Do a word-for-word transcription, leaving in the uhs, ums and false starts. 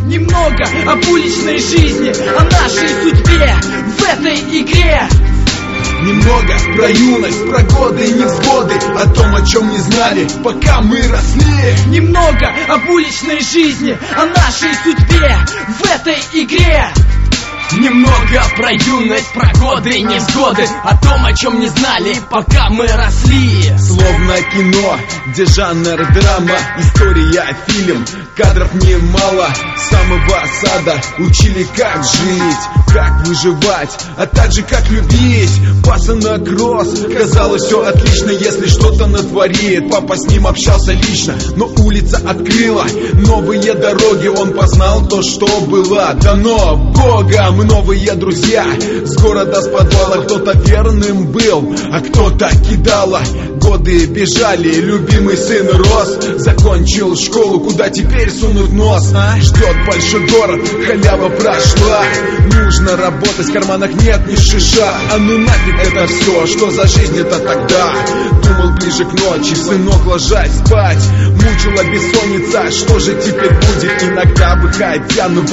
Немного об уличной жизни, о нашей судьбе в этой игре. Немного про юность, про годы и невзгоды, о том, о чем не знали, пока мы росли. Немного об уличной жизни, о нашей судьбе в этой игре. Немного про юность, про годы и невзгоды, о том, о чем не знали, пока мы росли. Словно кино, где жанр драма, история, фильм, кадров немало. С самого сада учили, как жить, как выживать, а также как любить. Пасынок рос, казалось, все отлично, если что-то натворит. Папа с ним общался лично, но улица открыла новые дороги. Он познал то, что было дано Богом. Новые друзья с города, с подвала. Кто-то верным был, а кто-то кидала. Годы бежали, любимый сын рос. Закончил школу, куда теперь сунуть нос? Ждет большой город, халява прошла. Нужно работать, в карманах нет ни шиша. А ну нафиг это все, что за жизнь это тогда? Думал ближе к ночи, сынок, ложась спать. Мучила бессонница, что же теперь будет? Иногда выходя, ну